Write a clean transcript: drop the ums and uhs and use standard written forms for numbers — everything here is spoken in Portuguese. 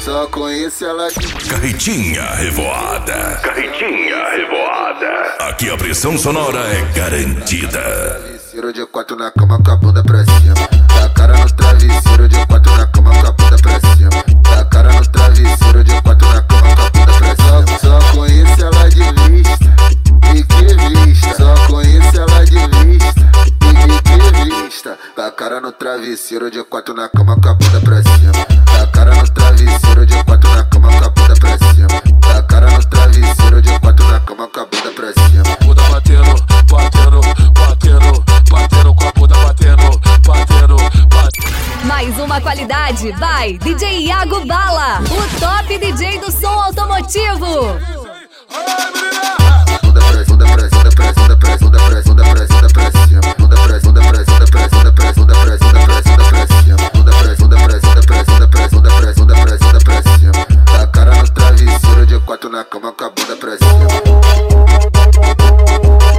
Só conheço ela de Carretinha Revoada. Carretinha Revoada. Aqui a pressão sonora é garantida. travesseiro de 4 na cama com a bunda pra cima. Dá cara no travesseiro de 4 na cama com a bunda pra cima. Dá cara no travesseiro de 4 na cama com a bunda pra cima. Só conheço ela de vista, e que vista. Só conheço ela de vista, e que vista. Dá cara no travesseiro de 4 na cama com a bunda pra cima. Dá cara no travesseiro de 4 na cama com a bunda pra cima. Dá cara no travesseiro de 4 na cama com a bunda pra cima. Bunda batendo, batendo, batendo, batendo com a bunda batendo, batendo, batendo. Mais uma qualidade, vai DJ Iago Bala, o top DJ do som automotivo. Bunda pra cima, bunda pra cima, bunda pra cima, bunda pra cima, bunda pra cima, bunda pra cima. Bunda pra cima, bunda pra cima, bunda pra cima, bunda pra cima, bunda pra cima, bunda pra cima, bunda pra cima. Bunda pra cima, bunda pra cima, bunda pra cima, bunda pra cima, bunda pra cima, bunda pra cima, bunda pra cima. Dá cara no travesseiro de 4 na cama com a bunda pra cima.